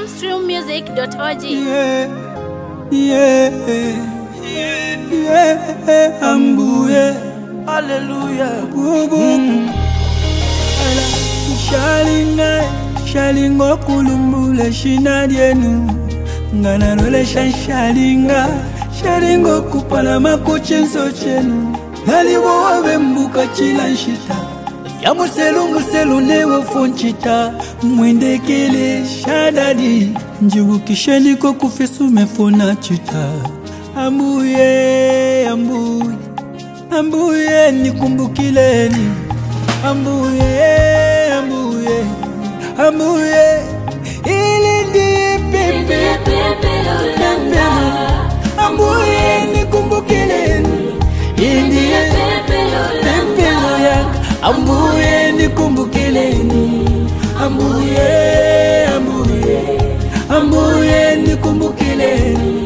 Zamstrummusic.org. Ambuye, hallelujah. Shalingo kulumbule shinadienu ngana lole shalingo kupala makuchenso chenu nalibo wabembuka chilanshita ya muselu newo fonchita mwendekele shadadi njibukisheni ko kufesu mefona chita ambuye nikumbukileni ambuye ili ndiye pepelo ambuye nikumbukileni ili ndiye pepelo ya ambuye nikumbukileni ambuye nikumbukileni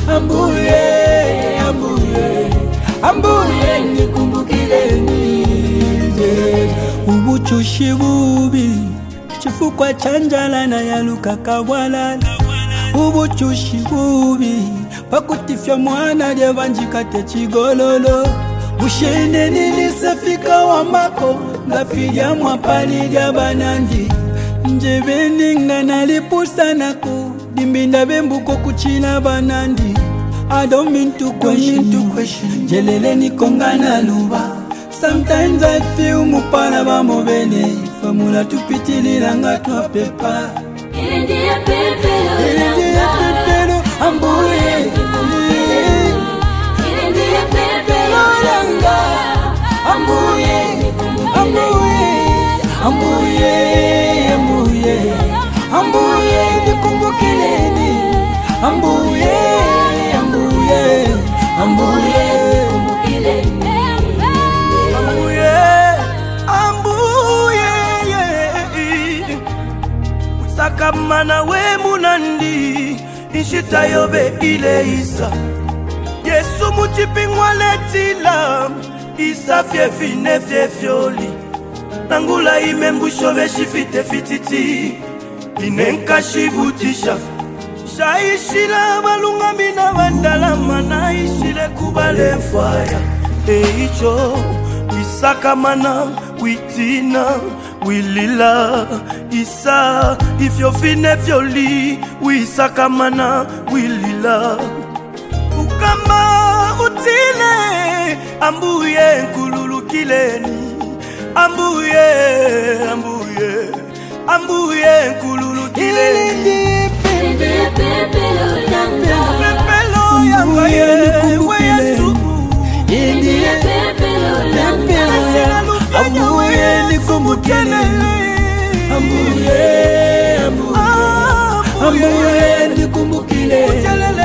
ambuye nikumbukileni ubuchushi bubi chifukwa chanjala na yaluka kabwalala ubuchushi bubi pakutifya mwana lyabanjikate chigololo bushende nilisafika wamako ngafilya mwapali lya banandi njebeninga nalipusa nako dimbinda bembuko kuchila banandi I don't mean to question jelele nikongana luba. Sometimes I feel mupana bamobene famula tupitilira ngatwa pepa ili ndiye pepelo ambuye ili ndiye pepelo langa ambuye nikumbukileni ambuye sakamana we munandi inshita yobe ile isa Yesu mutipingwa letila isa fie fioli nangula imembusho veshifite fititi inenka shibutisha shaishila balungami na vandalama na ishile kubale fire eicho isakamana witina wilila isa ifyo fine fioli wisakamana wilila ukama utile ambuye nkululukileni ambuye nkululukileni pepelo yanga yewe Yesu indiye pepelo ambuye nikumbukileni ambuye nikumbukileni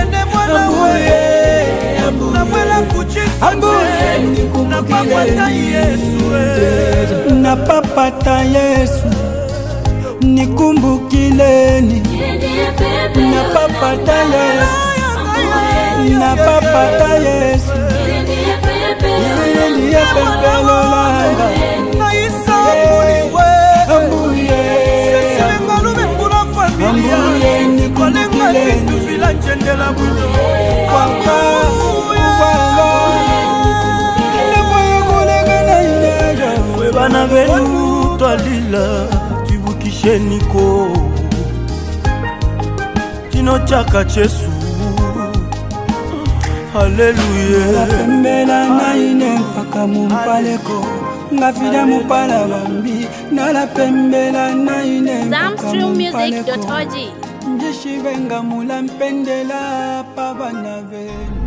napapata Yesu nikumbukileni napapata Yesu ndiye pepelo langa ambuye nikumbukileni bana benu twalila tibukisheniko kino chaka chesu haleluya pembela naine mpaka mumpaleko ngafida mupala bambi nala pembela naine Zamstrummusic.org. njishivenga mula mpendela pabana benu